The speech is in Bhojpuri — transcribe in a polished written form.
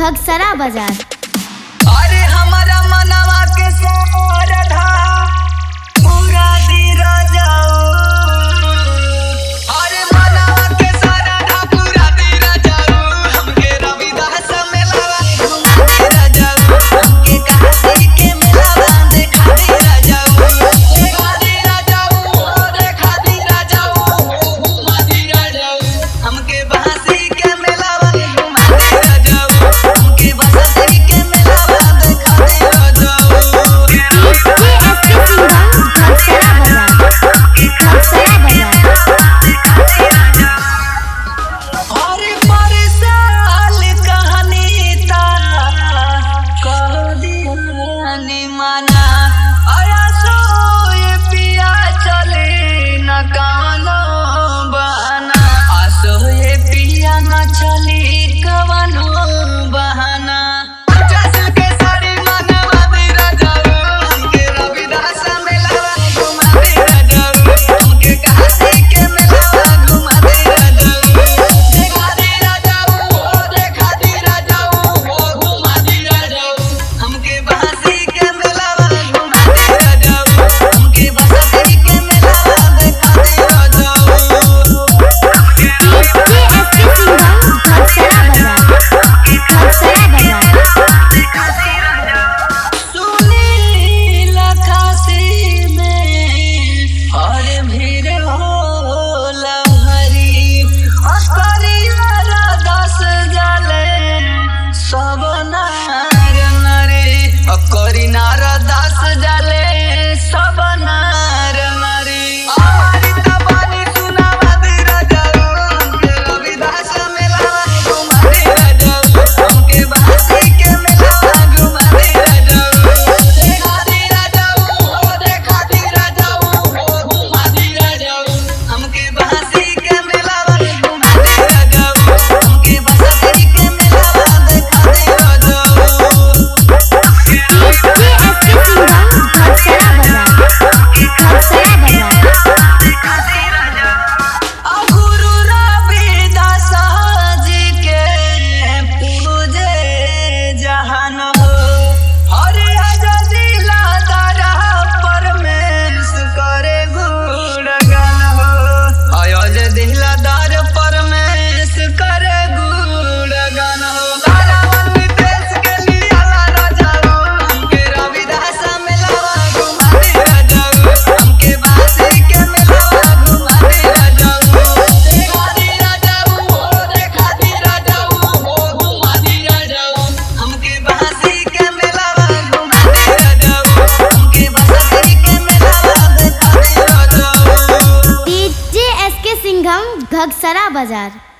घगसरा बाजार। अरे हमारा मनवा के सोरधा पूरा दीरा जाओ। अरे मनवा के सोरधा पूरा दीरा जाओ। हमके रविदास मेलावा घुमा दीरा जाओ। हमके काशी के मेलावा देखा दीरा जाओ। देखा दीरा जाओ, देखा दीरा जाओ, घुमा दीरा जाओ। हमके बहासी के मेलावा घुमा दीरा जाओ। हमके बहासी के मेलावा देखा दीरा जाओ। अरे परसाल कहानी ता कह दियानी माना। अया सोए पिया चले न कानो बहाना। आसोए पिया न चली कवनो बहाना। जैसे के साड़ी मनवा दीरा जाओ। हमके रविदास मेलावा घुमा दीरा जाओ। हमके काशी के मेलावा घुमा दीरा जाओ। देखा दीरा जाओ, देखा दीरा जाओ, घुमा दीरा जाओ। हमके बहासी के मेलावा घुमा दीरा जाओ। हमके बहासी के मेलावा देखा दीरा जाओ। सुनील काशी में हर भीड़ होला भारी। अस्करिया दस जाले सब नार नारी। अकरी नार दस जाले सब नार नारी। हमारी तबानी सुनावा दीरा जाओ। हमके रविदास मेलावा घुमा दीरा जाओ। हमके बहासी के मेलावा घुमा दीरा जाओ। देखा दीरा जाओ, देखा दीरा जाओ, घुमा दीरा जाओ। हमके बहासी के मेलावा घुमा दीरा जाओ। हमके बहासी के मेलावा देखा दीरा जाओ। गुरु रविदास जी के पूजे जहान हो। हरे अजदिला दरह परमेश करे गुणगान हो। अयोध्या दर परमेश करे गुणगान हो। रावण देश के लिया लाना जाओ। हमके रविदास मेलावा घुमा दीरा जाओ। हमके बहासी के मेलावा घुमा दीरा जाओ। देखा दीरा जाओ, देखा दीरा जाओ, घुमा दीरा जाओ। हमके बहासी के मेलावा घुमा दीरा जाओ। हमके बहासी के मेलावा देखा दीरा जाओ। DJ SK सिंघम घगसरा बाजार।